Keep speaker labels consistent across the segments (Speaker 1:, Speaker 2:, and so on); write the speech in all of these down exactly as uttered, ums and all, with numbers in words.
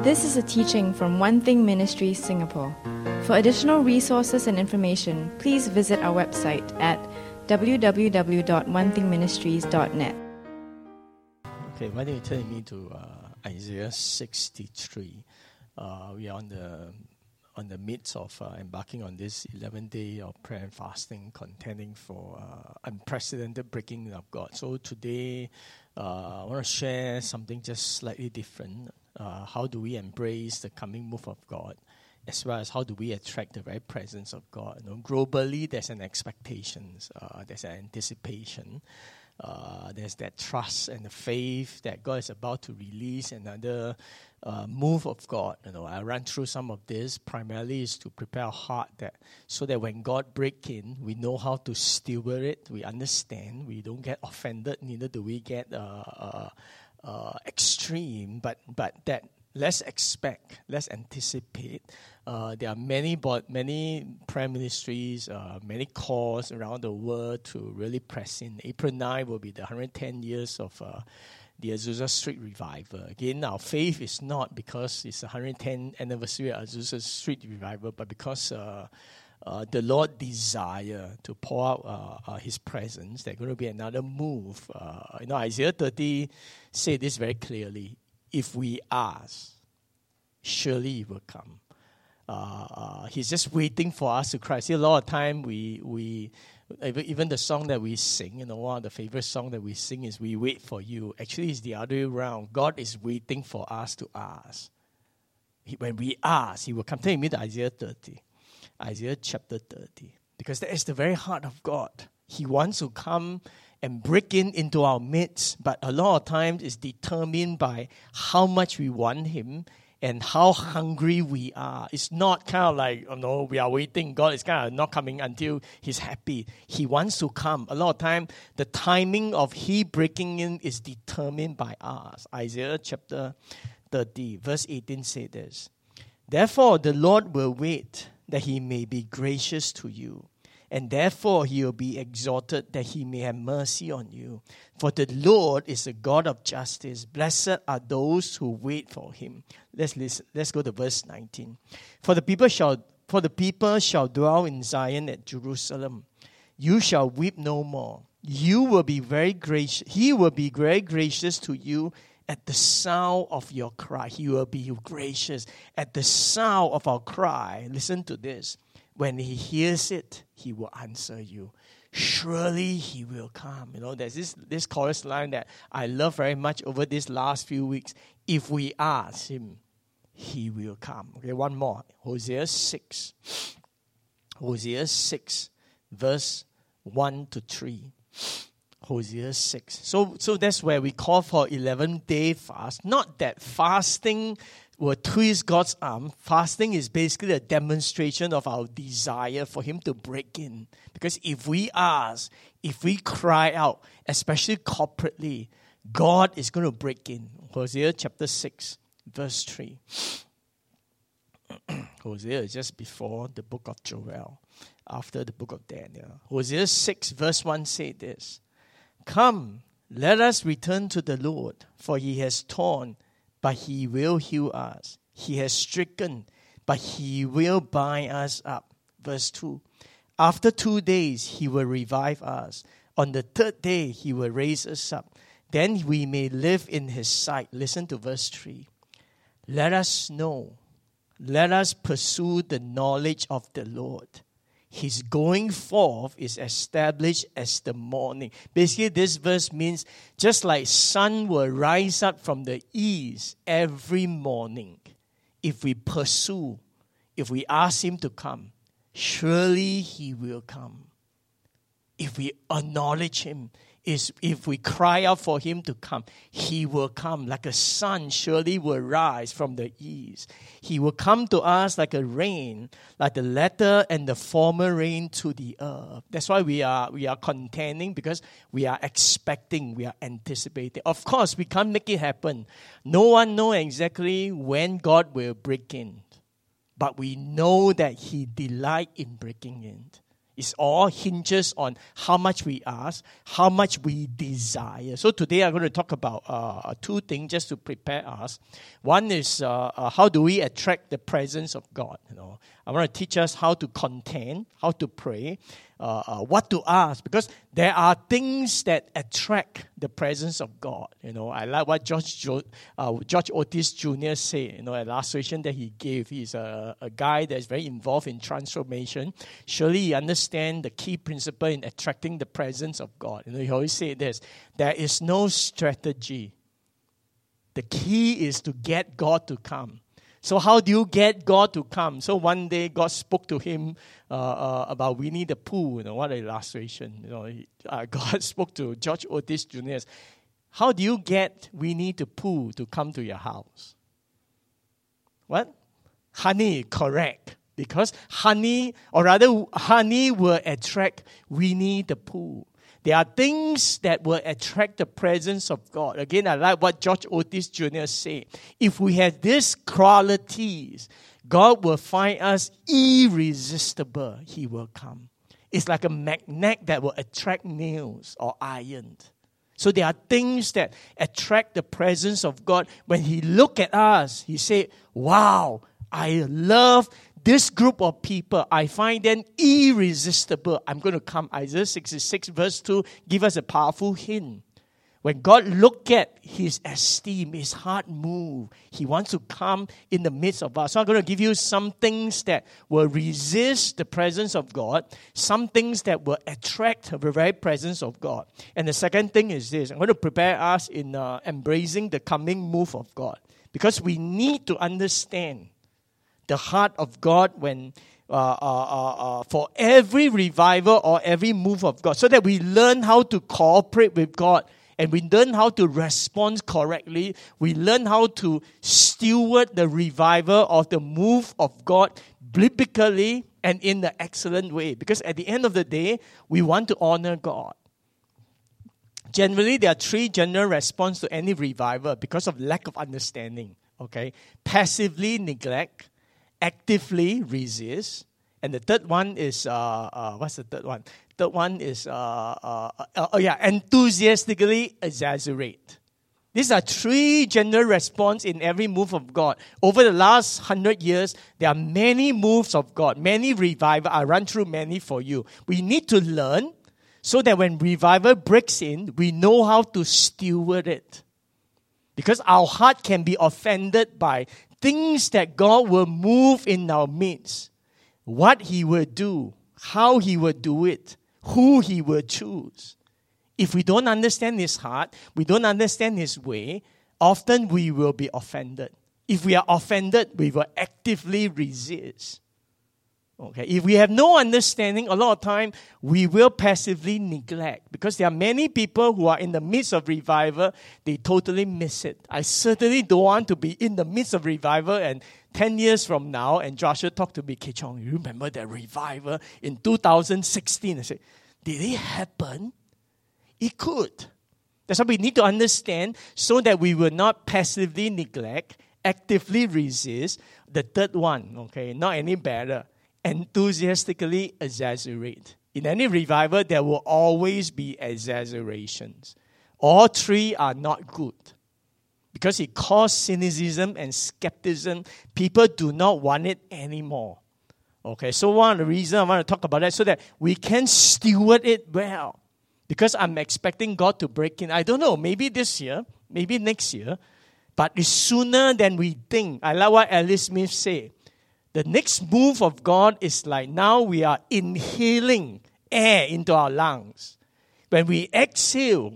Speaker 1: This is a teaching from One Thing Ministries, Singapore. For additional resources and information, please visit our website at w w w dot one thing ministries dot net.
Speaker 2: Okay, why don't you turn me to uh, Isaiah sixty-three? Uh, we are on the on the midst of uh, embarking on this eleventh day of prayer and fasting, contending for uh, unprecedented breaking of God. So today, uh, I want to share something just slightly different. Uh, how do we embrace the coming move of God, as well as how do we attract the very presence of God? You know, globally, there's an expectation, uh, there's an anticipation. Uh, there's that trust and the faith that God is about to release another uh, move of God. You know, I run through some of this. Primarily is to prepare our heart that so that when God breaks in, we know how to steward it. We understand. We don't get offended. Neither do we get uh, uh, uh, extreme. But but that let's expect. Let's anticipate. Uh, there are many, but many prayer ministries, uh, many calls around the world to really press in. April ninth will be the one hundred ten years of uh, the Azusa Street Revival. Again, our faith is not because it's the one hundred tenth anniversary of Azusa Street Revival, but because uh, uh, the Lord desire to pour out uh, uh, His presence. There's going to be another move. Uh, you know, Isaiah thirty say this very clearly. If we ask, surely He will come. Uh, uh, he's just waiting for us to cry. See, a lot of time we we even the song that we sing, you know, one of the favorite songs that we sing is "We Wait for You." Actually, it's the other way around. God is waiting for us to ask. He, when we ask, He will come. Take me to Isaiah thirty, Isaiah chapter thirty, because that is the very heart of God. He wants to come and break in into our midst, but a lot of times it's determined by how much we want Him and how hungry we are. It's not kind of like, you know, we are waiting. God is kind of not coming until He's happy. He wants to come. A lot of time, the timing of He breaking in is determined by us. Isaiah chapter thirty, verse eighteen says this. Therefore, the Lord will wait that He may be gracious to you. And therefore He will be exalted that He may have mercy on you. For the Lord is a God of justice. Blessed are those who wait for Him. Let's listen. Let's go to verse nineteen. For the people shall for the people shall dwell in Zion at Jerusalem. You shall weep no more. You will be very gracious. He will be very gracious to you at the sound of your cry. He will be gracious at the sound of our cry. Listen to this. When He hears it, He will answer you. Surely He will come. You know, there's this, this chorus line that I love very much over these last few weeks. If we ask Him, He will come. Okay, one more. Hosea six. Hosea six, verse one to three. Hosea six. So, so that's where we call for eleven-day fast. Not that fasting will twist God's arm. Fasting is basically a demonstration of our desire for Him to break in. Because if we ask, if we cry out, especially corporately, God is going to break in. Hosea chapter six, verse three. Hosea is just before the book of Joel, after the book of Daniel. Hosea six, verse one says this. Come, let us return to the Lord, for He has torn, but He will heal us. He has stricken, but He will bind us up. Verse two. After two days, He will revive us. On the third day, He will raise us up. Then we may live in His sight. Listen to verse three. Let us know. Let us pursue the knowledge of the Lord. His going forth is established as the morning. Basically, this verse means just like sun will rise up from the east every morning. If we pursue, if we ask Him to come, surely He will come. If we acknowledge Him, is if we cry out for Him to come, He will come. Like a sun surely will rise from the east. He will come to us like a rain, like the latter and the former rain to the earth. That's why we are we are contending, because we are expecting, we are anticipating. Of course, we can't make it happen. No one knows exactly when God will break in. But we know that He delights in breaking in. It's all hinges on how much we ask, how much we desire. So today I'm going to talk about uh, two things just to prepare us. One is uh, uh, how do we attract the presence of God? You know, I want to teach us how to contend, how to pray, uh, uh, what to ask, because there are things that attract the presence of God. You know, I like what George jo- uh, George Otis Junior said. You know, an illustration that he gave. He's a, a guy that is very involved in transformation. Surely he understands the key principle in attracting the presence of God. You know, he always say this: there is no strategy. The key is to get God to come. So how do you get God to come? So one day God spoke to him uh, uh, about Winnie the Pooh. You know, what an illustration. You know, he, uh, God spoke to George Otis Junior How do you get Winnie the Pooh to come to your house? What? Honey, correct. Because honey, or rather honey will attract Winnie the Pooh. There are things that will attract the presence of God. Again, I like what George Otis Junior said. If we have these qualities, God will find us irresistible. He will come. It's like a magnet that will attract nails or iron. So there are things that attract the presence of God. When He look at us, He say, wow, I love this group of people. I find them irresistible. I'm going to come. Isaiah sixty-six verse two give us a powerful hint. When God look at His esteem, His heart move. He wants to come in the midst of us. So I'm going to give you some things that will resist the presence of God. Some things that will attract the very presence of God. And the second thing is this. I'm going to prepare us in uh, embracing the coming move of God. Because we need to understand the heart of God when uh, uh, uh, uh, for every revival or every move of God, so that we learn how to cooperate with God and we learn how to respond correctly. We learn how to steward the revival of the move of God biblically and in the excellent way. Because at the end of the day, we want to honor God. Generally, there are three general responses to any revival because of lack of understanding. Okay, passively neglect, actively resist, and the third one is uh, uh, what's the third one? Third one is uh, uh, uh, oh yeah, enthusiastically exaggerate. These are three general responses in every move of God. Over the last hundred years, there are many moves of God, many revival. I run through many for you. We need to learn so that when revival breaks in, we know how to steward it. Because our heart can be offended by things that God will move in our midst, what He will do, how He will do it, who He will choose. If we don't understand His heart, we don't understand His way, often we will be offended. If we are offended, we will actively resist. Okay, if we have no understanding, a lot of time we will passively neglect, because there are many people who are in the midst of revival, they totally miss it. I certainly don't want to be in the midst of revival and ten years from now, and Joshua talked to me, Kee Chong, you remember that revival in two thousand sixteen? I said, did it happen? It could. That's why we need to understand so that we will not passively neglect, actively resist. The third one, okay, not any better. Enthusiastically exaggerate. In any revival, there will always be exaggerations. All three are not good because it causes cynicism and skepticism. People do not want it anymore. Okay, so one of the reasons I want to talk about that so that we can steward it well. Because I'm expecting God to break in. I don't know, maybe this year, maybe next year, but it's sooner than we think. I like what Alice Smith said. The next move of God is like now we are inhaling air into our lungs. When we exhale,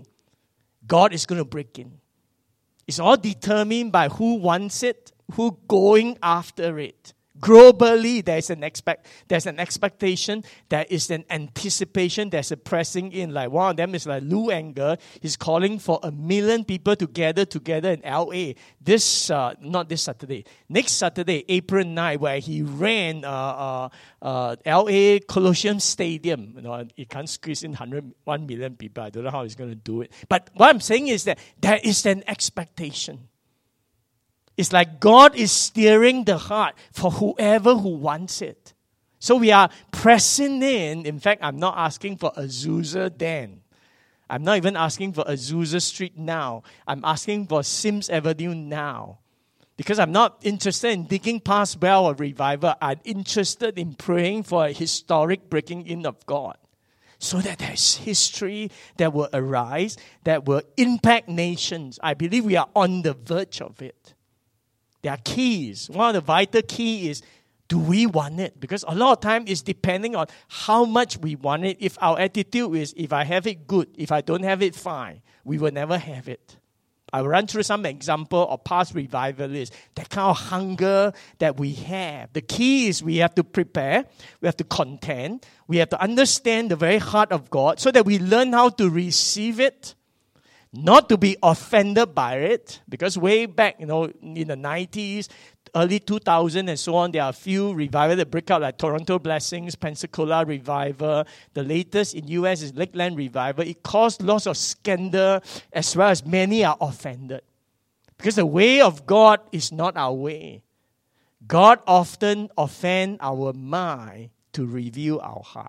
Speaker 2: God is going to break in. It's all determined by who wants it, who going after it. Globally, there's an expect, there's an expectation, there is an anticipation, there's a pressing in. Like one of them is like Lou Engle. He's calling for a million people to gather together in L A. This, uh, not this Saturday, next Saturday, April ninth, where he ran uh, uh, uh, L A Coliseum Stadium. You know, he can't squeeze in one hundred one million people. I don't know how he's going to do it. But what I'm saying is that there is an expectation. It's like God is steering the heart for whoever who wants it. So we are pressing in. In fact, I'm not asking for Azusa then. I'm not even asking for Azusa Street now. I'm asking for Sims Avenue now. Because I'm not interested in digging past well of revival. I'm interested in praying for a historic breaking in of God. So that there's history that will arise, that will impact nations. I believe we are on the verge of it. There are keys. One of the vital keys is, do we want it? Because a lot of time it's depending on how much we want it. If our attitude is, if I have it, good. If I don't have it, fine. We will never have it. I'll run through some example of past revivalists. That kind of hunger that we have. The key is we have to prepare. We have to contend. We have to understand the very heart of God so that we learn how to receive it. Not to be offended by it. Because way back, you know, in the nineties, early two thousand and so on, there are a few revivals that break out like Toronto Blessings, Pensacola Revival. The latest in U S is Lakeland Revival. It caused lots of scandal as well as many are offended. Because the way of God is not our way. God often offends our mind to reveal our heart.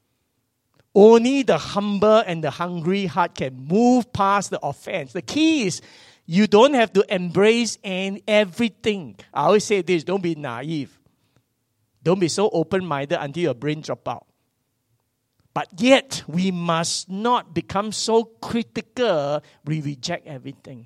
Speaker 2: Only the humble and the hungry heart can move past the offense. The key is you don't have to embrace and everything. I always say this, don't be naive. Don't be so open-minded until your brain drops out. But yet, we must not become so critical, we reject everything.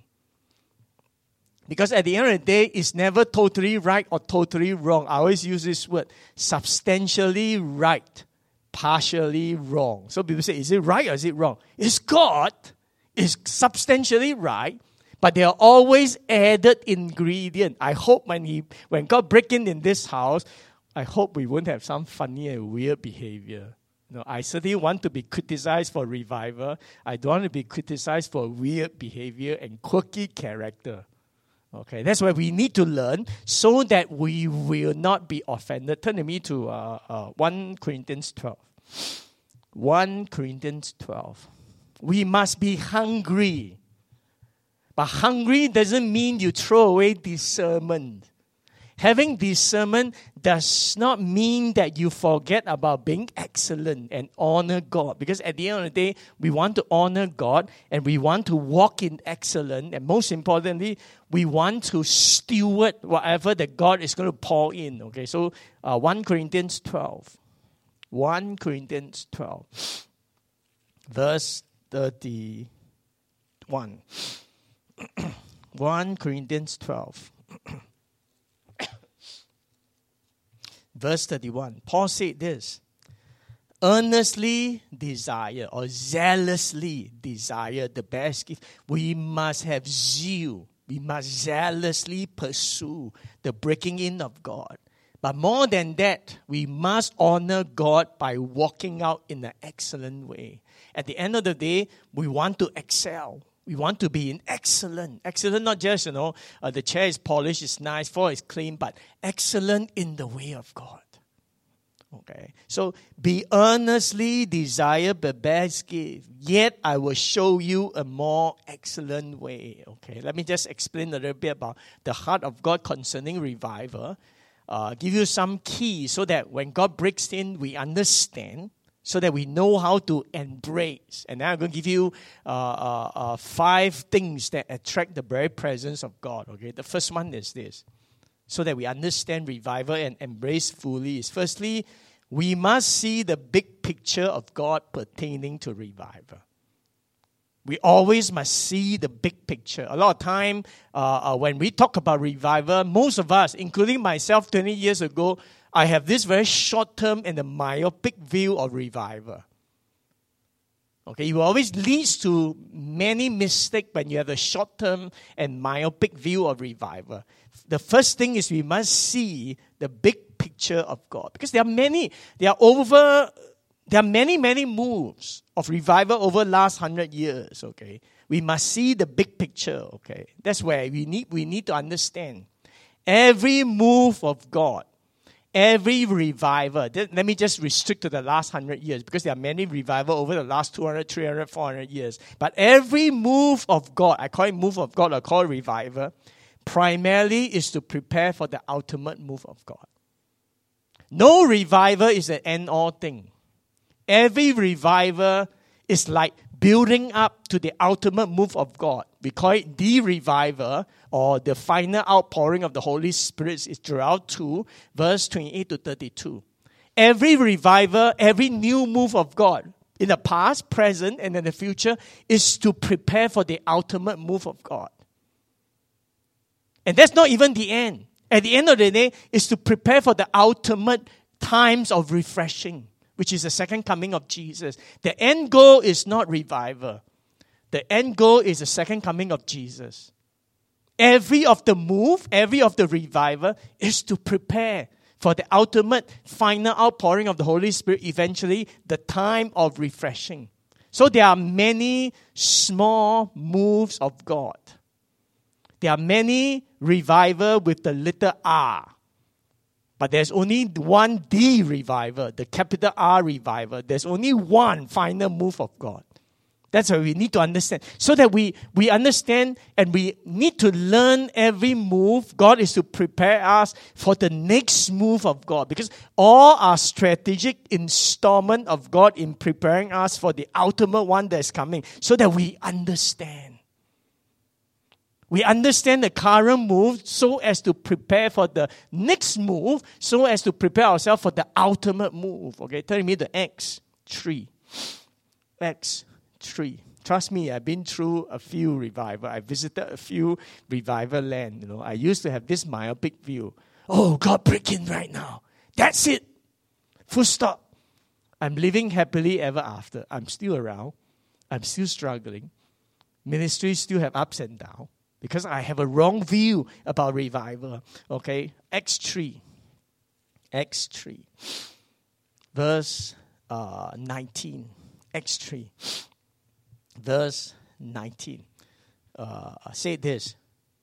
Speaker 2: Because at the end of the day, it's never totally right or totally wrong. I always use this word, substantially right, partially wrong. So people say, is it right or is it wrong? It's God. It's substantially right. But there are always added ingredients. I hope when he, when God breaks in in this house, I hope we won't have some funny and weird behavior. You know, I certainly want to be criticized for revival. I don't want to be criticized for weird behavior and quirky character. Okay, that's why we need to learn so that we will not be offended. Turn to me to uh, uh, First Corinthians twelve. First Corinthians twelve. We must be hungry. But hungry doesn't mean you throw away discernment. Having discernment does not mean that you forget about being excellent and honor God. Because at the end of the day, we want to honor God and we want to walk in excellence. And most importantly, we want to steward whatever that God is going to pour in. Okay, so uh, First Corinthians twelve. First Corinthians twelve. Verse thirty-one. First Corinthians twelve. Verse thirty-one. Paul said this. Earnestly desire or zealously desire the best gift. We must have zeal. We must zealously pursue the breaking in of God. But more than that, we must honor God by walking out in an excellent way. At the end of the day, we want to excel. We want to be in excellent. Excellent, not just, you know, uh, the chair is polished, it's nice, floor is clean, but excellent in the way of God. Okay. So, be earnestly desire the best gift, yet I will show you a more excellent way. Okay. Let me just explain a little bit about the heart of God concerning revival. Uh, give you some keys so that when God breaks in, we understand. So that we know how to embrace. And now I'm going to give you uh, uh, uh, five things that attract the very presence of God. Okay, the first one is this. So that we understand revival and embrace fully is firstly, we must see the big picture of God pertaining to revival. We always must see the big picture. A lot of time uh, uh, when we talk about revival, most of us, including myself twenty years ago, I have this very short-term and a myopic view of revival. Okay, it always leads to many mistakes when you have a short-term and myopic view of revival. The first thing is we must see the big picture of God. Because there are many, there are over, there are many, many moves of revival over the last hundred years, okay. We must see the big picture, okay. That's where we need, we need to understand. Every move of God, every revival, let me just restrict to the last hundred years because there are many revival over the last two hundred, three hundred, four hundred years. But every move of God, I call it move of God, I call it revival, primarily is to prepare for the ultimate move of God. No revival is an end-all thing. Every revival is like building up to the ultimate move of God. We call it the revival, or the final outpouring of the Holy Spirit. Is Joel two, verse twenty-eight to thirty-two. Every revival, every new move of God, in the past, present, and in the future, is to prepare for the ultimate move of God. And that's not even the end. At the end of the day, it's to prepare for the ultimate times of refreshing, which is the second coming of Jesus. The end goal is not revival. The end goal is the second coming of Jesus. Every of the move, every of the revival is to prepare for the ultimate final outpouring of the Holy Spirit, eventually the time of refreshing. So there are many small moves of God. There are many revival with the little R. But there's only one the revival, the capital R revival. There's only one final move of God. That's what we need to understand. So that we, we understand and we need to learn every move. God is to prepare us for the next move of God. Because all are strategic installment of God in preparing us for the ultimate one that's coming. So that we understand. We understand the current move so as to prepare for the next move, so as to prepare ourselves for the ultimate move. Okay, turn me to Acts three. Acts three. Trust me, I've been through a few revival. I visited a few revival land. You know, I used to have this myopic view. Oh, God, break in right now. That's it. Full stop. I'm living happily ever after. I'm still around. I'm still struggling. Ministries still have ups and downs. Because I have a wrong view about revival. Okay, Acts three. Acts three. Verse uh, nineteen. Acts three. Verse nineteen. Uh, say this.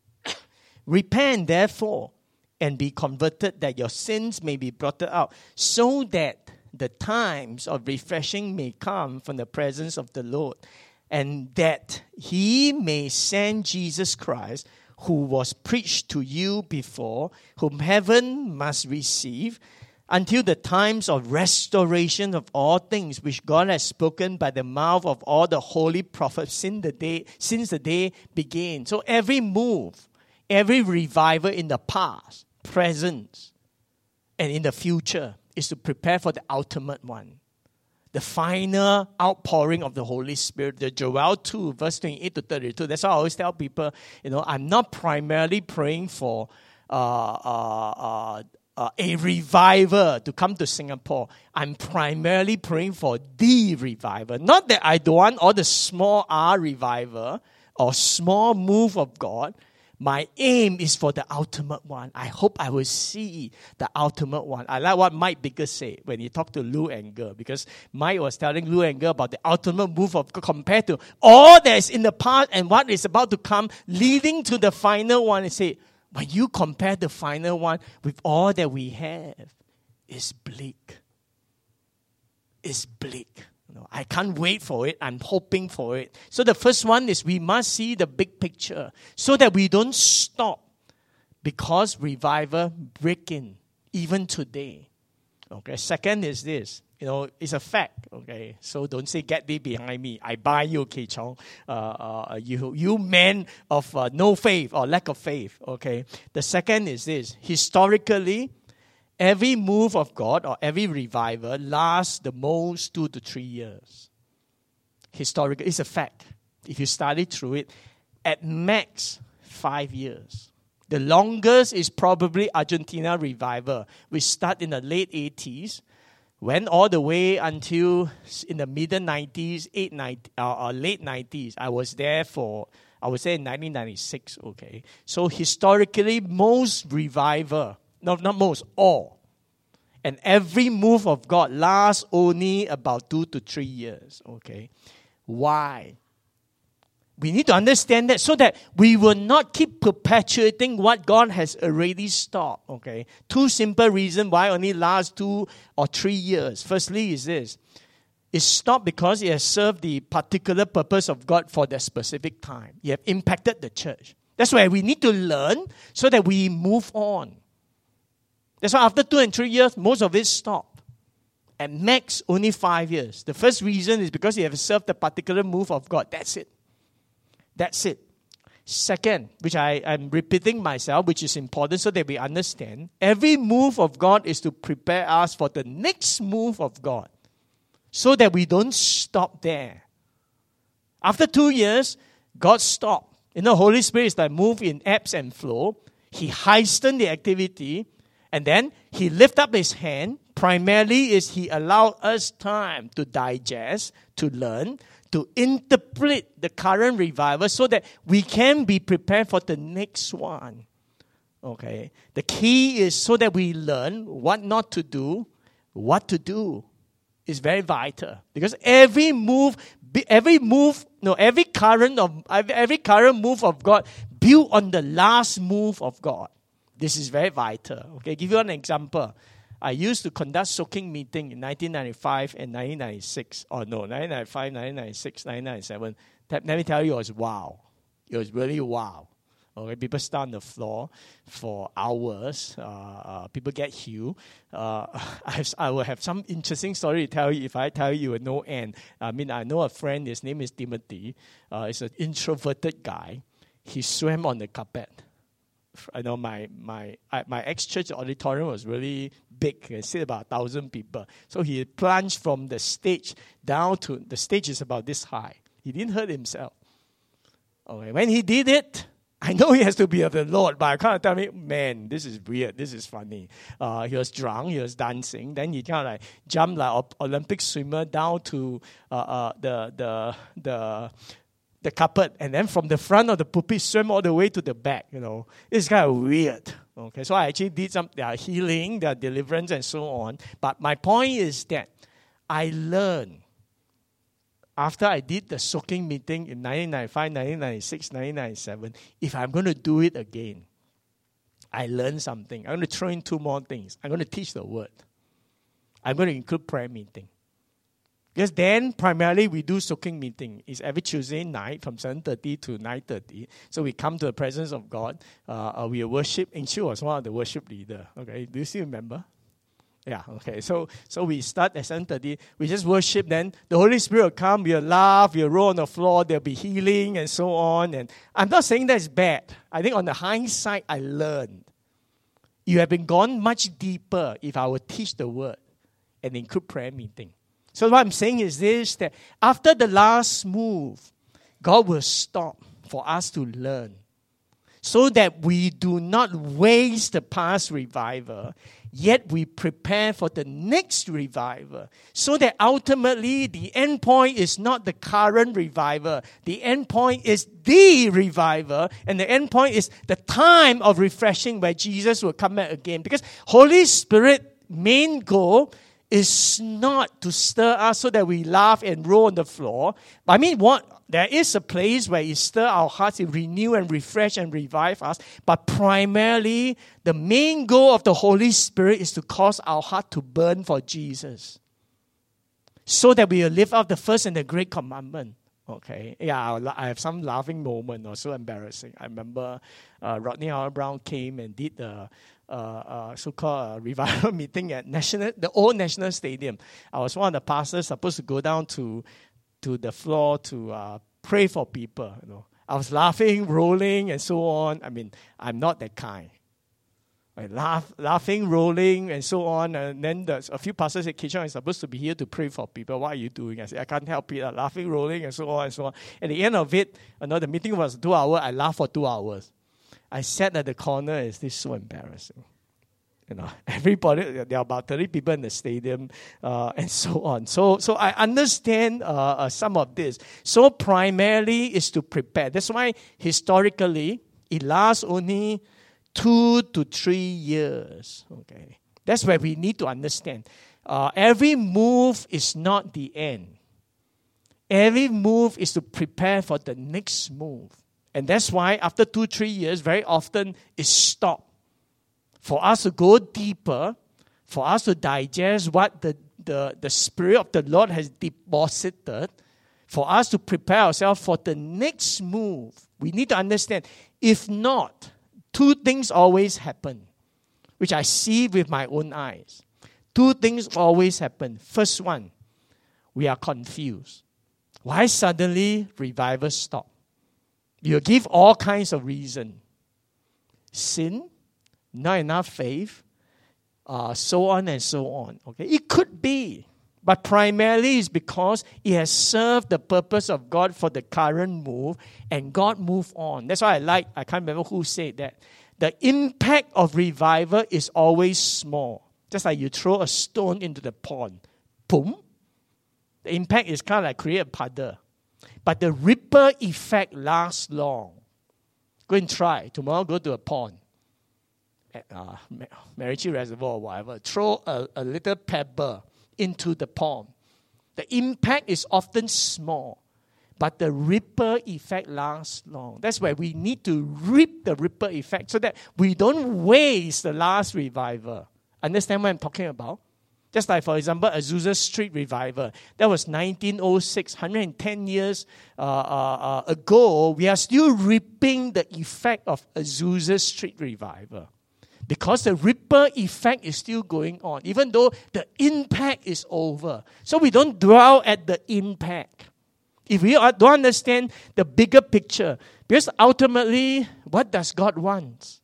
Speaker 2: Repent therefore and be converted that your sins may be blotted out, so that the times of refreshing may come from the presence of the Lord, and that he may send Jesus Christ, who was preached to you before, whom heaven must receive, until the times of restoration of all things, which God has spoken by the mouth of all the holy prophets since the day, since the day began. So every move, every revival in the past, present, and in the future is to prepare for the ultimate one. The final outpouring of the Holy Spirit. The Joel two, verse twenty-eight to thirty-two. That's why I always tell people, you know, I'm not primarily praying for uh, uh, uh, uh, a revival to come to Singapore. I'm primarily praying for the revival. Not that I don't want all the small R revival or small move of God. My aim is for the ultimate one. I hope I will see the ultimate one. I like what Mike Bicker said when he talked to Lou Engle, because Mike was telling Lou Engle about the ultimate move of God compared to all that is in the past and what is about to come, leading to the final one. He said, when you compare the final one with all that we have, it's bleak. It's bleak. No, I can't wait for it. I'm hoping for it. So the first one is we must see the big picture so that we don't stop, because revival break in even today. Okay. Second is this. You know, it's a fact. Okay. So don't say, get thee behind me. I buy you, Kei Chong. Uh, uh, you, you men of uh, no faith or lack of faith. Okay. The second is this. Historically, every move of God or every revival lasts the most two to three years. Historically, it's a fact. If you study through it, at max five years. The longest is probably Argentina revival, which started in the late eighties, went all the way until in the middle nineties, eight, ninety, uh, uh, late nineties. I was there for, I would say, in nineteen ninety-six. Okay, so historically, most revival. No, not most, all. And every move of God lasts only about two to three years. Okay. Why? We need to understand that so that we will not keep perpetuating what God has already stopped. Okay. Two simple reasons why it only lasts two or three years. Firstly is this. It stopped because it has served the particular purpose of God for that specific time. It has impacted the church. That's why we need to learn so that we move on. That's why after two and three years, most of it stopped. At max, only five years. The first reason is because you have served the particular move of God. That's it. That's it. Second, which I am repeating myself, which is important so that we understand, every move of God is to prepare us for the next move of God so that we don't stop there. After two years, God stopped. You know, Holy Spirit is like move in ebbs and flow. He hastened the activity, and then He lifted up His hand. Primarily is He allowed us time to digest, to learn, to interpret the current revival so that we can be prepared for the next one. Okay? The key is so that we learn what not to do, what to do. Is very vital. Because every move, every move, no, every current of every current move of God built on the last move of God. This is very vital. Okay, give you an example. I used to conduct soaking meeting in nineteen ninety-five and nineteen ninety-six. Oh no, nineteen ninety-five, nineteen ninety-six, nineteen ninety-seven. Let me tell you, it was wow. It was really wow. Okay, people stand on the floor for hours. Uh, uh, people get healed. Uh, I, I will have some interesting story to tell you. If I tell you, no end. I mean, I know a friend. His name is Timothy. Uh, he's an introverted guy. He swam on the carpet. I know my my I, my ex-church auditorium was really big. It seated about a thousand people. So he plunged from the stage down to the stage is about this high. He didn't hurt himself. Okay, when he did it, I know he has to be of the Lord, but I can't tell me, man, this is weird, this is funny. Uh, he was drunk, he was dancing, then he kind of like jumped like an Olympic swimmer down to uh, uh, the the the the carpet, and then from the front of the pulpit swim all the way to the back. You know, it's kind of weird. Okay, so I actually did some their healing, their deliverance, and so on. But my point is that I learned. After I did the soaking meeting in nineteen ninety-five, nineteen ninety-six, nineteen ninety-seven, if I'm going to do it again, I learned something. I'm going to throw in two more things. I'm going to teach the word. I'm going to include prayer meeting. Because then, primarily, we do soaking meeting. It's every Tuesday night from seven thirty to nine thirty. So we come to the presence of God. Uh, we worship. And she was one of the worship leaders. Okay, do you still remember? Yeah, okay. So so we start at seven thirty. We just worship. Then the Holy Spirit will come. We'll laugh. We'll roll on the floor. There'll be healing and so on. And I'm not saying that's bad. I think on the hindsight, I learned. You have been gone much deeper if I would teach the word and include prayer meeting. So what I'm saying is this, that after the last move, God will stop for us to learn so that we do not waste the past revival, yet we prepare for the next revival, so that ultimately the end point is not the current revival. The end point is the revival, and the end point is the time of refreshing where Jesus will come back again. Because Holy Spirit main goal is not to stir us so that we laugh and roll on the floor. I mean, what there is a place where it stirs our hearts, it renew and refresh and revive us. But primarily, the main goal of the Holy Spirit is to cause our heart to burn for Jesus, so that we will live out the first and the great commandment. Okay, yeah, I have some laughing moment or so embarrassing. I remember uh, Rodney Howard-Brown came and did the uh, uh, so-called uh, revival meeting at national, the old National Stadium. I was one of the pastors supposed to go down to to the floor to uh, pray for people. You know, I was laughing, rolling, and so on. I mean, I'm not that kind. I laugh, laughing, rolling, and so on. And then there's a few pastors said, Kishan is supposed to be here to pray for people. What are you doing? I said, I can't help it. I'm laughing, rolling, and so on and so on. At the end of it, you know, the meeting was two hours. I laughed for two hours. I sat at the corner. Is this so embarrassing? You know, everybody, there are about thirty people in the stadium, uh, and so on. So, so I understand uh, uh, some of this. So primarily is to prepare. That's why historically, it lasts only two to three years. Okay, that's where we need to understand. Uh, every move is not the end. Every move is to prepare for the next move. And that's why after two, three years, very often it's stopped. For us to go deeper, for us to digest what the, the, the Spirit of the Lord has deposited, for us to prepare ourselves for the next move, we need to understand, if not, two things always happen.
Speaker 3: which I see with my own eyes. Two things always happen. First one, we are confused. Why suddenly revival stop? You give all kinds of reasons. Sin, not enough faith, uh, so on and so on. Okay, it could be, but primarily it's because it has served the purpose of God for the current move, and God moved on. That's why I like, I can't remember who said that. The impact of revival is always small. Just like you throw a stone into the pond. Boom. The impact is kind of like create a puddle. But the ripple effect lasts long. Go and try. Tomorrow go to a pond. At uh, Macritchie Reservoir or whatever. Throw a, a little pebble into the pond. The impact is often small. But the ripple effect lasts long. That's why we need to reap the ripple effect so that we don't waste the last revival. Understand what I'm talking about? Just like, for example, Azusa Street Revival. That was nineteen oh six, one hundred ten years uh, uh, uh, ago. We are still reaping the effect of Azusa Street Revival. Because the ripple effect is still going on, even though the impact is over. So we don't dwell at the impact. If we don't understand the bigger picture, because ultimately, what does God want?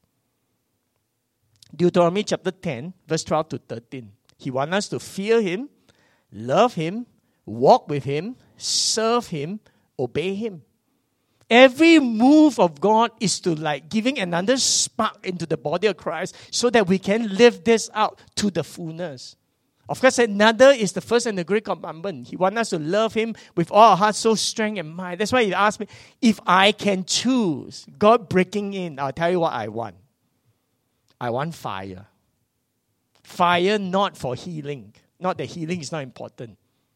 Speaker 3: Deuteronomy chapter ten, verse twelve to thirteen. He wants us to fear Him, love Him, walk with Him, serve Him, obey Him. Every move of God is to like giving another spark into the body of Christ so that we can live this out to the fullness. Of course, another is the first and the great commandment. He wants us to love Him with all our heart, soul, strength, and mind. That's why He asked me, if I can choose, God breaking in, I'll tell you what I want. I want fire. Fire not for healing. Not that healing is not important.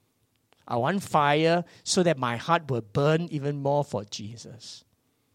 Speaker 3: I want fire so that my heart will burn even more for Jesus.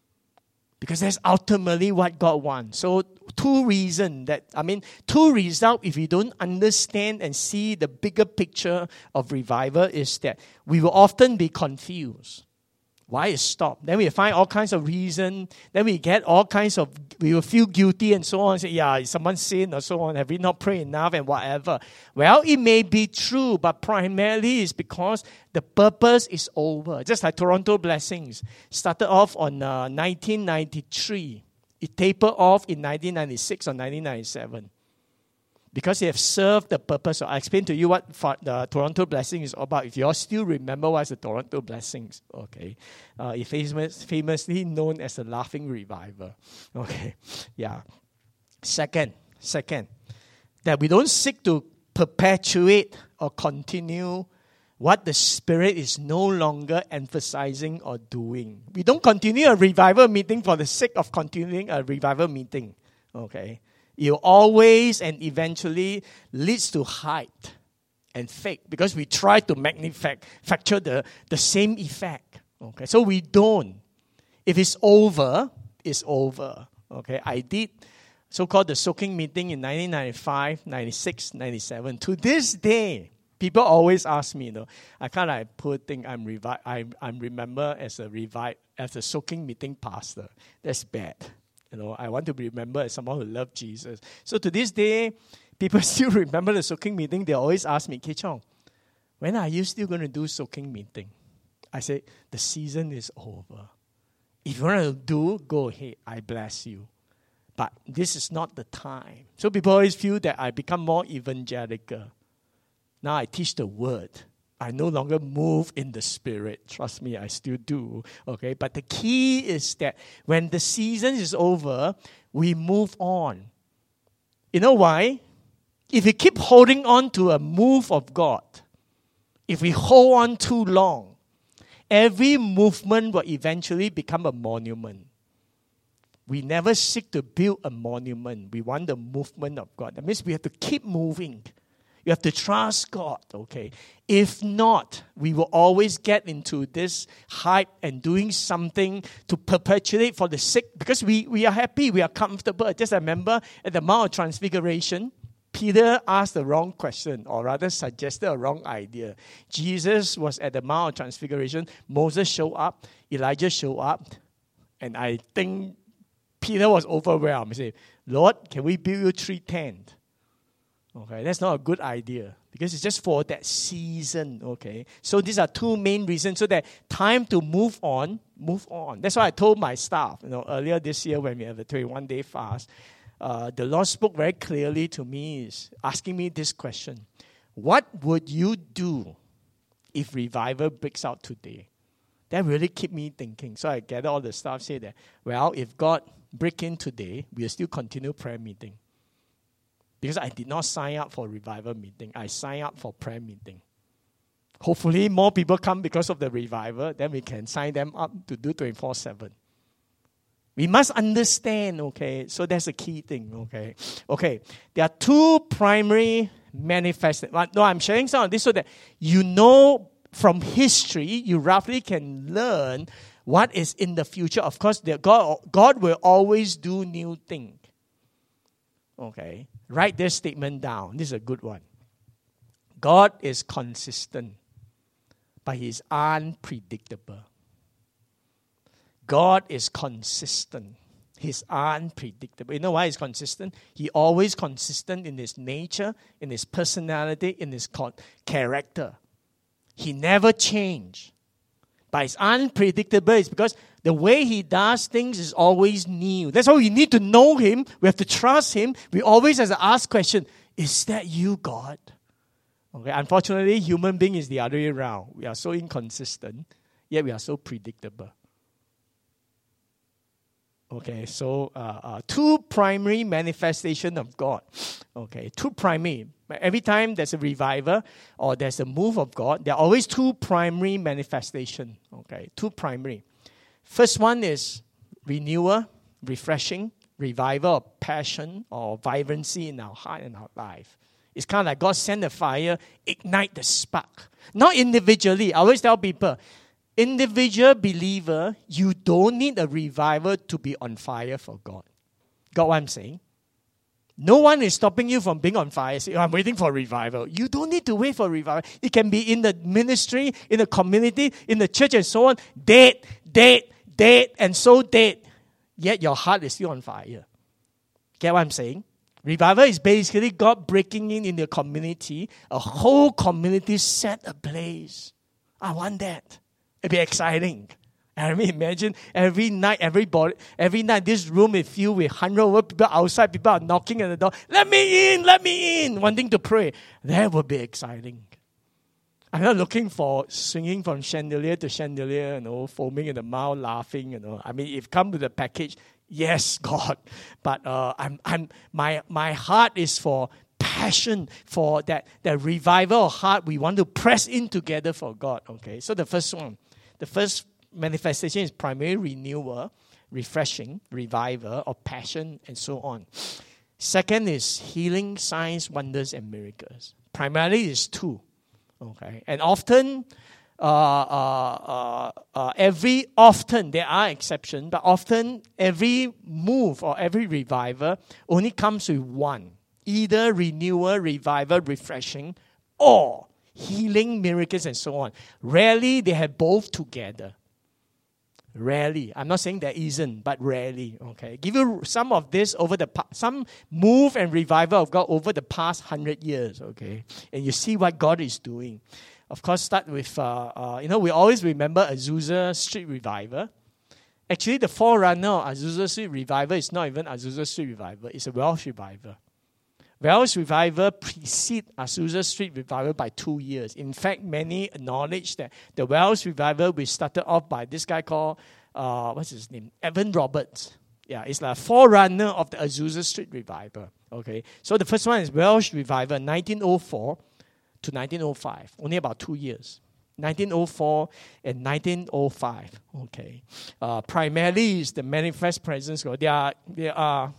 Speaker 3: Because that's ultimately what God wants. So two reasons that, I mean, two results if we don't understand and see the bigger picture of revival is that we will often be confused. Why it stopped? Then we find all kinds of reasons. Then we get all kinds of, we will feel guilty and so on. Say, yeah, someone sinned or so on. Have we not prayed enough and whatever? Well, it may be true, but primarily it's because the purpose is over. Just like Toronto Blessings. Started off on uh, nineteen ninety-three. It tapered off in nineteen ninety-six or nineteen ninety-seven. Because they have served the purpose. So I explained to you what the Toronto Blessing is about. If you all still remember what's the Toronto Blessings, okay. Uh, it's famous, famously known as the Laughing Revival. Okay, yeah. Second, second, that we don't seek to perpetuate or continue what the Spirit is no longer emphasizing or doing. We don't continue a revival meeting for the sake of continuing a revival meeting, okay. It always and eventually leads to hype and fake because we try to manufacture the, the same effect. Okay, so we don't. If it's over, it's over. Okay, I did so-called the soaking meeting in nineteen ninety-five, ninety-six, ninety-seven. To this day, people always ask me, you know, I kind of poor thing I'm revi- I'm I'm remember as a revi- as a soaking meeting pastor. That's bad. You know, I want to be remembered as someone who loved Jesus. So to this day, people still remember the soaking meeting. They always ask me, Kee Chong, when are you still going to do soaking meeting? I say, the season is over. If you want to do, go ahead. I bless you. But this is not the time. So people always feel that I become more evangelical. Now I teach the word. I no longer move in the Spirit. Trust me, I still do. Okay, but the key is that when the season is over, we move on. You know why? If we keep holding on to a move of God, if we hold on too long, every movement will eventually become a monument. We never seek to build a monument. We want the movement of God. That means we have to keep moving. You have to trust God, okay? If not, we will always get into this hype and doing something to perpetuate for the sake, because we, we are happy, we are comfortable. Just remember at the Mount of Transfiguration, Peter asked the wrong question, or rather suggested a wrong idea. Jesus was at the Mount of Transfiguration. Moses showed up, Elijah showed up, and I think Peter was overwhelmed. He said, Lord, can we build you three tents? Okay, that's not a good idea because it's just for that season, okay? So these are two main reasons. So that time to move on, move on. That's why I told my staff, you know, earlier this year when we have a twenty-one day fast, uh, the Lord spoke very clearly to me, is asking me this question. What would you do if revival breaks out today? That really kept me thinking. So I gathered all the staff, say that, well, if God break in today, we'll still continue prayer meeting. Because I did not sign up for revival meeting. I signed up for prayer meeting. Hopefully more people come because of the revival. Then we can sign them up to do twenty-four seven. We must understand, okay? So that's a key thing, okay? Okay, there are two primary manifestations. No, I'm sharing some of this so that you know from history, you roughly can learn what is in the future. Of course, God, God will always do new things. Okay, write this statement down. This is a good one. God is consistent, but He is unpredictable. God is consistent. He's unpredictable. You know why He's consistent? He always consistent in His nature, in His personality, in His character. He never changed. But it's unpredictable. It's because the way He does things is always new. That's why we need to know Him. We have to trust Him. We always have to ask question, is that you, God? Okay. Unfortunately, human being is the other way around. We are so inconsistent, yet we are so predictable. Okay, so uh, uh, two primary manifestation of God. Okay, two primary. Every time there's a revival or there's a move of God, there are always two primary manifestation. Okay, two primary. First one is renewal, refreshing, revival of passion or vibrancy in our heart and our life. It's kind of like God send the fire, ignite the spark. Not individually. I always tell people, individual believer, you don't need a revival to be on fire for God. Got what I'm saying? No one is stopping you from being on fire. Say, oh, I'm waiting for revival. You don't need to wait for revival. It can be in the ministry, in the community, in the church and so on. Dead, dead, dead, and so dead. Yet your heart is still on fire. Get what I'm saying? Revival is basically God breaking in in the community. A whole community set ablaze. I want that. It'd be exciting. I mean, imagine every night, everybody, every night, this room is filled with hundred over people outside. People are knocking at the door. Let me in, let me in, wanting to pray. That would be exciting. I'm not looking for swinging from chandelier to chandelier, you know, foaming in the mouth, laughing, you know. I mean, if come with a package, yes, God. But uh, I'm, I'm, my, my heart is for passion, for that, that revival of heart. We want to press in together for God. Okay, so the first one. The first manifestation is primary renewal, refreshing, revival of passion, and so on. Second is healing, signs, wonders, and miracles. Primarily is two. Okay, and often, uh, uh, uh, uh, every often there are exceptions, but often every move or every revival only comes with one, either renewal, revival, refreshing, or healing, miracles, and so on. Rarely they have both together. Rarely. I'm not saying there isn't, but rarely. Okay. Give you some of this over the past, some move and revival of God over the past hundred years. Okay. And you see what God is doing. Of course, start with, uh, uh, you know, we always remember Azusa Street Revival. Actually, the forerunner of Azusa Street Revival is not even Azusa Street Revival. It's a Welsh revival. Welsh revival precedes Azusa Street Revival by two years. In fact, many acknowledge that the Welsh revival we started off by this guy called, uh, what's his name? Evan Roberts. Yeah, it's like a forerunner of the Azusa Street Revival. Okay, so the first one is Welsh revival, nineteen oh four to nineteen oh five. Only about two years. nineteen oh four and nineteen oh five. Okay, uh, primarily is the manifest presence. There are there are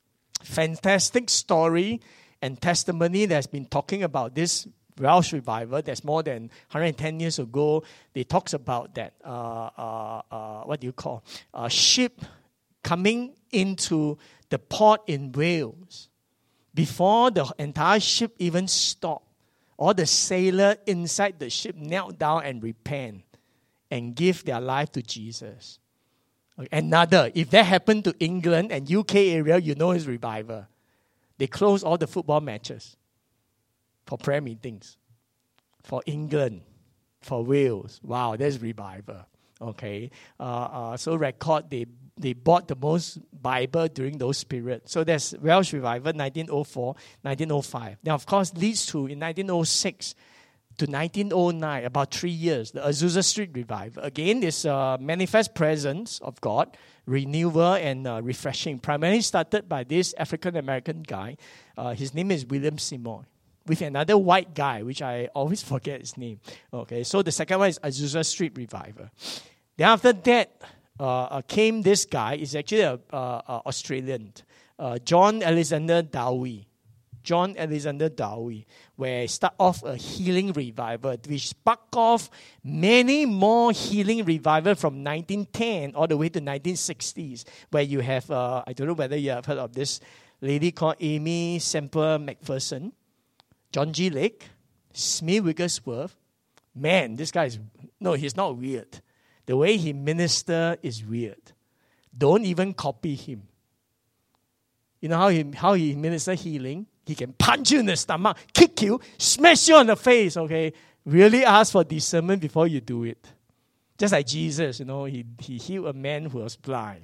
Speaker 3: fantastic story and testimony that's been talking about this Welsh revival. That's more than one hundred ten years ago. They talks about that, uh, uh, uh, what do you call, a ship coming into the port in Wales. Before the entire ship even stopped, all the sailors inside the ship knelt down and repent and give their life to Jesus. Okay. Another, if that happened to England and U K area, you know it's revival. They close all the football matches for prayer meetings. For England, for Wales, wow, there's revival. Okay, uh, uh, so record they they bought the most Bible during those periods. So there's Welsh revival, nineteen oh four, nineteen oh five. Now, of course, leads to in nineteen oh six to nineteen oh nine, about three years, the Azusa Street revival. Again, this uh, manifest presence of God, renewal and uh, refreshing. Primarily started by this African American guy. Uh, his name is William Seymour, with another white guy, which I always forget his name. Okay, so the second one is Azusa Street revival. Then after that uh, uh, came this guy. Is actually a uh, uh, Australian, uh, John Alexander Dowie. John Alexander Dowie, where he start off a healing revival, which sparked off many more healing revival from nineteen ten all the way to nineteen sixties, where you have, uh, I don't know whether you have heard of this lady called Amy Semper McPherson, John G. Lake, Smith Wigglesworth. Man, this guy is, no, he's not weird. The way he minister is weird. Don't even copy him. You know how he, how he minister healing? He can punch you in the stomach, kick you, smash you on the face, okay? Really ask for discernment before you do it. Just like Jesus, you know, he, he healed a man who was blind.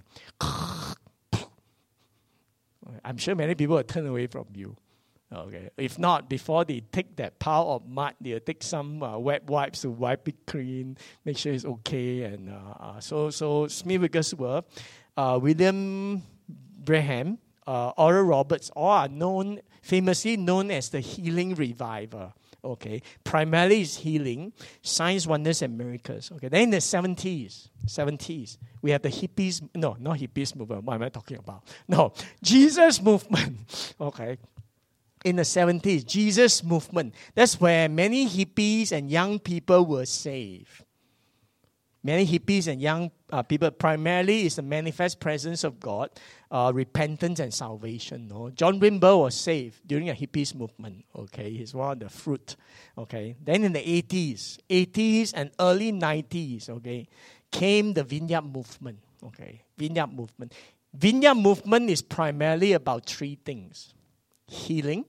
Speaker 3: I'm sure many people will turn away from you. Okay. If not, before they take that pile of mud, they'll take some uh, wet wipes to wipe it clean, make sure it's okay. And uh, uh, so, so Smith Wigglesworth, uh, William Branham, uh, Oral Roberts, all are known, famously known as the healing revival. Okay, primarily is healing, signs, wonders, and miracles. Okay, then in the seventies, seventies, we have the hippies. No, not hippies movement. What am I talking about? No, Jesus movement. Okay. In the seventies, Jesus movement. That's where many hippies and young people were saved. Many hippies and young uh, people, primarily is the manifest presence of God, uh, repentance and salvation. No? John Wimber was saved during a hippies movement. Okay, he's one of the fruit. Okay, then in the eighties, eighties and early nineties, okay, came the Vineyard movement. Okay, Vineyard movement. Vineyard movement is primarily about three things: healing,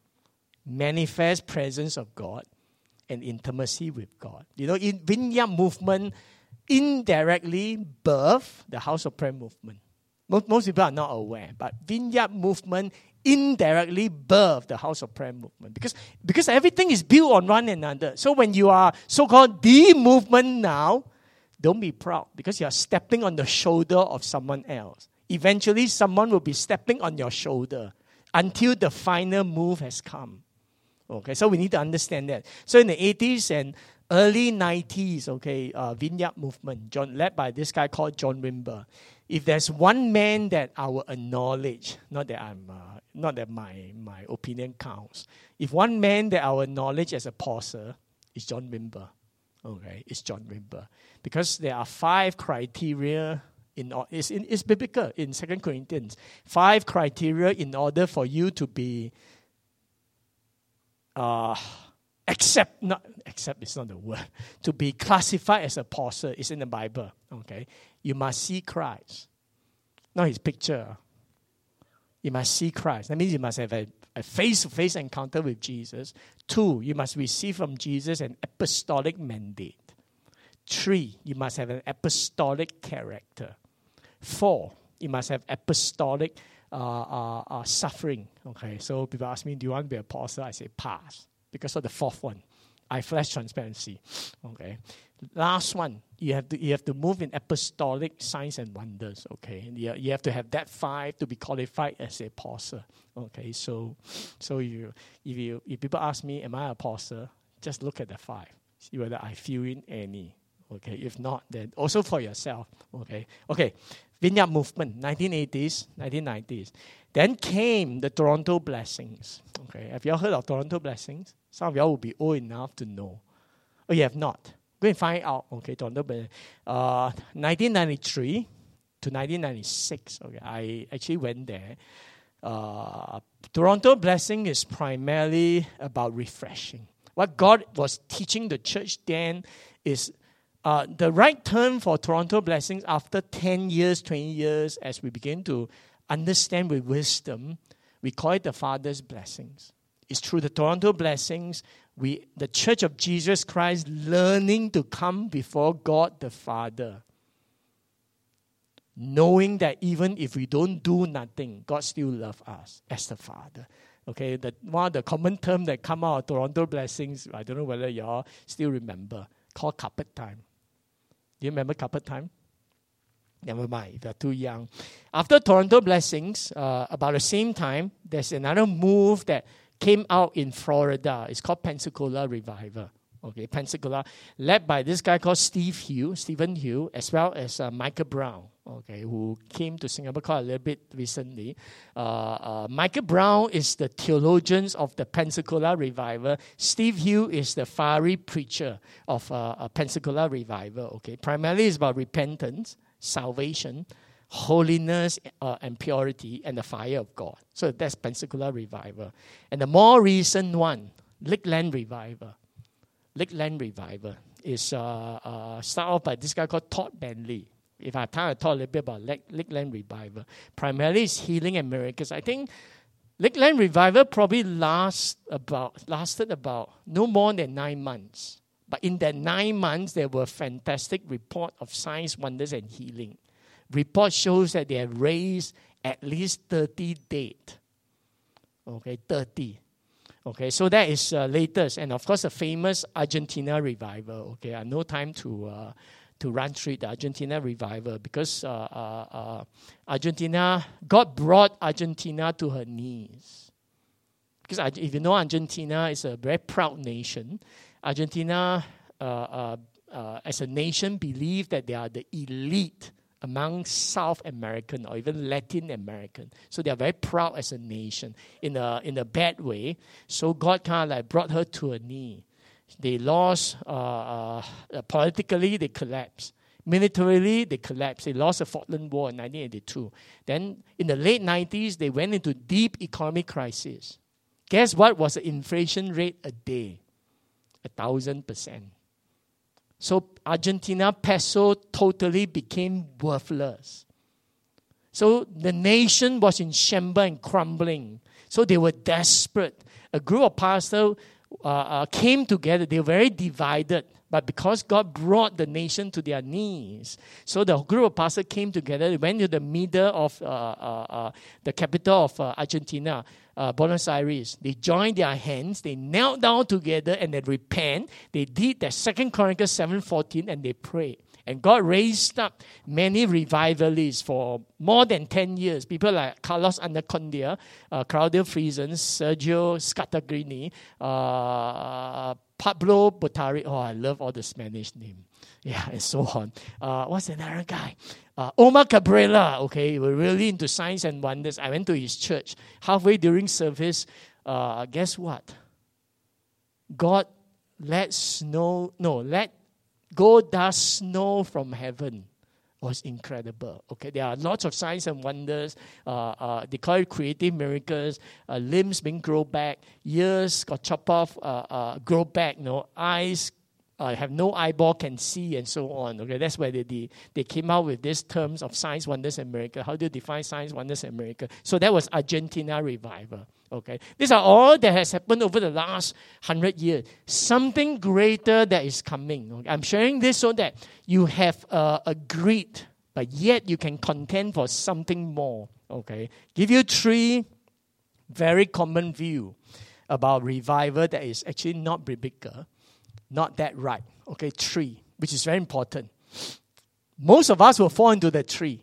Speaker 3: manifest presence of God, and intimacy with God. You know, in Vineyard movement, indirectly birth the House of Prayer movement. Most, most people are not aware, but Vineyard movement indirectly birth the House of Prayer movement because, because everything is built on one another. So when you are so-called the movement now, don't be proud because you are stepping on the shoulder of someone else. Eventually, someone will be stepping on your shoulder until the final move has come. Okay, so we need to understand that. So in the eighties and early nineties, okay, uh, Vineyard movement, John, led by this guy called John Wimber. If there's one man that I will acknowledge, not that I'm, uh, not that my my opinion counts. If one man that I will acknowledge as a apostle is John Wimber. Okay, it's John Wimber because there are five criteria. In, it's, in, it's biblical in Second Corinthians. Five criteria in order for you to be uh, accept, not accept is not the word, to be classified as an apostle is in the Bible. Okay, you must see Christ, not his picture. You must see Christ. That means you must have a, a face-to-face encounter with Jesus. Two, you must receive from Jesus an apostolic mandate. Three, you must have an apostolic character. Four, you must have apostolic uh, uh, uh, suffering. Okay, so people ask me, do you want to be an apostle? I say, pass. Because of the fourth one, I flash transparency. Okay, last one, you have to you have to move in apostolic signs and wonders. Okay, you, you have to have that five to be qualified as an apostle. Okay, so so you if you if people ask me, am I an apostle? Just look at the five. See whether I fill in any. Okay, if not, then also for yourself. Okay, okay. Vineyard movement, nineteen eighties, nineteen nineties. Then came the Toronto Blessings. Okay, have you all heard of Toronto Blessings? Some of y'all will be old enough to know. Oh, you have not? Go and find out. Okay, Toronto Blessings. Uh, nineteen ninety-three to nineteen ninety-six. Okay, I actually went there. Uh, Toronto Blessing is primarily about refreshing. What God was teaching the church then is uh, the right term for Toronto Blessings after ten years, twenty years, as we begin to understand with wisdom, we call it the Father's Blessings. It's through the Toronto Blessings, we, the Church of Jesus Christ, learning to come before God the Father, knowing that even if we don't do nothing, God still loves us as the Father. Okay, the, one of the common terms that come out of Toronto Blessings, I don't know whether you all still remember, called carpet time. Do you remember carpet time? Never mind, if you're too young. After Toronto Blessings, uh, about the same time, there's another move that came out in Florida. It's called Pensacola Revival. Okay, Pensacola, led by this guy called Steve Hill, Stephen Hill, as well as uh, Michael Brown, okay, who came to Singapore quite a little bit recently. Uh, uh, Michael Brown is the theologian of the Pensacola Revival. Steve Hill is the fiery preacher of uh, a Pensacola Revival. Okay, primarily it's about repentance, salvation, holiness uh, and purity, and the fire of God. So that's Pensacola Revival. And the more recent one, Lakeland Revival. Lakeland Revival is uh, uh, started off by this guy called Todd Bentley. If I have time, I'll talk a little bit about Lake, Lakeland Revival. Primarily, it's healing and miracles. I think Lakeland Revival probably last about lasted about no more than nine months. But in that nine months, there were fantastic report of signs, wonders, and healing. Report shows that they have raised at least thirty dead. Okay, thirty. Okay, so that is uh, latest, and of course the famous Argentina Revival. Okay, I have no time to uh, to run through the Argentina Revival because uh, uh, uh, Argentina, God brought Argentina to her knees. Because if you know, Argentina is a very proud nation. Argentina, uh, uh, uh, as a nation, believe that they are the elite among South American or even Latin American. So they are very proud as a nation in a in a bad way. So God kind of like brought her to a knee. They lost, uh, uh, politically they collapsed. Militarily they collapsed. They lost the Falkland War in nineteen eighty-two. Then in the late nineties, they went into deep economic crisis. Guess what was the inflation rate a day? A thousand percent. So Argentina peso totally became worthless. So the nation was in shambles and crumbling. So they were desperate. A group of pastors uh, uh, came together. They were very divided. But because God brought the nation to their knees, so the group of pastors came together. They went to the middle of uh, uh, uh, the capital of uh, Argentina, uh, Buenos Aires. They joined their hands. They knelt down together and they repent. They did that Second Chronicles seven fourteen and they prayed. And God raised up many revivalists for more than ten years. People like Carlos Anacondia, uh, Claudio Friesen, Sergio Scattagrini, uh, Pablo Botari. Oh, I love all the Spanish names. Yeah, and so on. Uh, what's another guy? Uh, Omar Cabrera. Okay, we're really into signs and wonders. I went to his church. Halfway during service, uh, guess what? God let snow, no, let go does snow from heaven. Was incredible. Okay, there are lots of signs and wonders. Uh, uh, they call it creative miracles. Uh, limbs being grow back, ears got chopped off, uh, uh, grow back. You know, eyes uh, have no eyeball, can see, and so on. Okay, that's where they, they they came out with these terms of signs, wonders, and miracles. How do you define signs, wonders, and miracles? So that was Argentina Revival. Okay, these are all that has happened over the last hundred years. Something greater that is coming. Okay? I'm sharing this so that you have uh, agreed, but yet you can contend for something more. Okay, give you three very common view about revival that is actually not biblical, not that right. Okay, three, which is very important. Most of us will fall into the tree.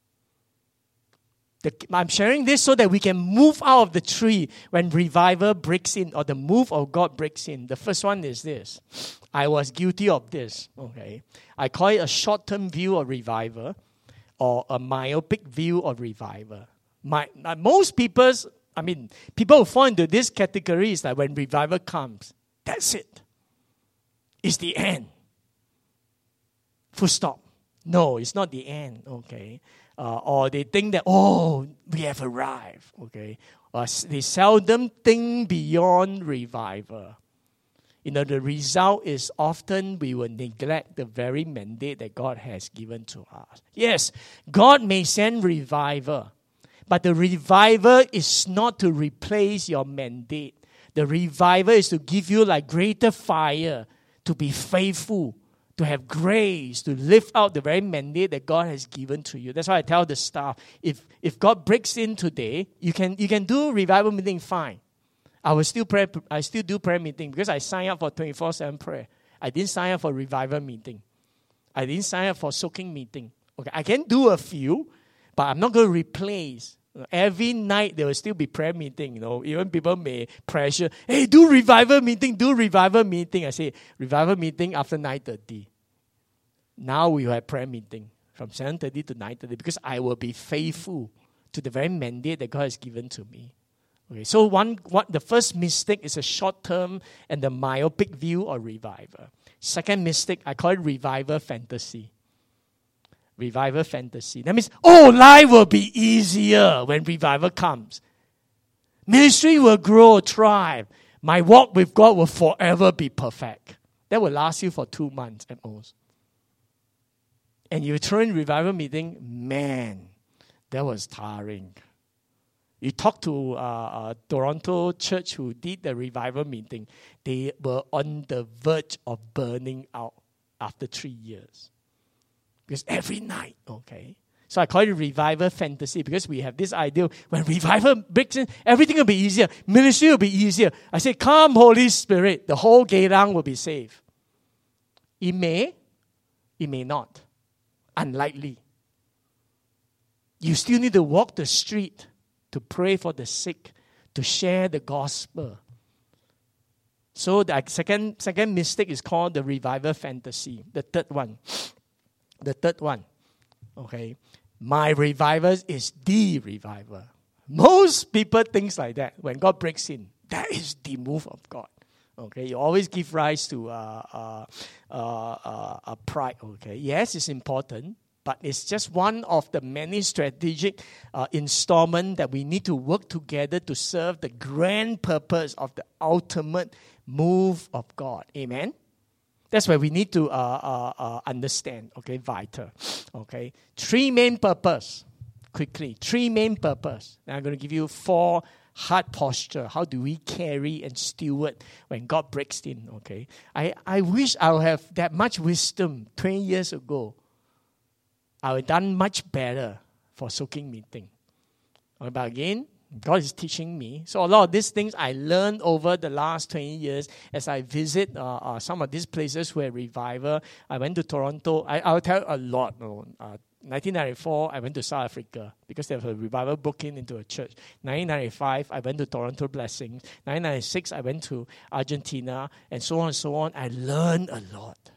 Speaker 3: The, I'm sharing this so that we can move out of the tree when revival breaks in or the move of God breaks in. The first one is this. I was guilty of this. Okay, I call it a short-term view of revival or a myopic view of revival. My, uh, most people's, I mean, people who fall into this category is that when revival comes, that's it. It's the end. Full stop. No, it's not the end. Okay. Uh, or they think that, oh, we have arrived, okay? Or they seldom think beyond revival. You know, the result is often we will neglect the very mandate that God has given to us. Yes, God may send revival, but the revival is not to replace your mandate. The revival is to give you like greater fire, to be faithful, to have grace, to live out the very mandate that God has given to you. That's why I tell the staff, if if God breaks in today, you can you can do revival meeting fine. I will still pray. I still do prayer meeting because I signed up for twenty-four seven prayer. I didn't sign up for revival meeting. I didn't sign up for soaking meeting. Okay, I can do a few, but I'm not going to replace. Every night there will still be prayer meeting. You know, even people may pressure, hey, do revival meeting, do revival meeting. I say revival meeting after nine thirty. Now we will have prayer meeting from seven thirty to nine thirty because I will be faithful to the very mandate that God has given to me. Okay, so one, what the first mistake is a short-term and the myopic view of revival. Second mistake, I call it revival fantasy. Revival fantasy. That means, oh, life will be easier when revival comes. Ministry will grow, thrive. My walk with God will forever be perfect. That will last you for two months at most. And you turn revival meeting, man, that was tiring. You talk to uh, a Toronto church who did the revival meeting. They were on the verge of burning out after three years. Because every night, okay. So I call it revival fantasy because we have this idea when revival breaks in, everything will be easier. Ministry will be easier. I say, come Holy Spirit, the whole Geylang will be saved. It may, it may not. Unlikely. You still need to walk the street, to pray for the sick, to share the gospel. So the second, second mistake is called the revival fantasy. The third one. The third one. Okay. My revival is the revival. Most people think like that. When God breaks in, that is the move of God. Okay. You always give rise to uh, uh, uh, uh, uh, pride. Okay. Yes, it's important. But it's just one of the many strategic uh, installments that we need to work together to serve the grand purpose of the ultimate move of God. Amen? That's why we need to uh, uh, uh, understand. Okay, vital. Okay, three main purpose. Quickly, three main purpose. Now I'm going to give you four heart posture. How do we carry and steward when God breaks in? Okay, I, I wish I would have that much wisdom twenty years ago. I would have done much better for soaking meeting. But again, God is teaching me. So a lot of these things I learned over the last twenty years as I visit uh, uh, some of these places where revival. I went to Toronto. I, I'll tell you a lot. You know, uh, nineteen ninety-four, I went to South Africa because there was a revival booking into a church. nineteen ninety-five, I went to Toronto Blessings. nineteen ninety-six, I went to Argentina, and so on and so on. I learned a lot.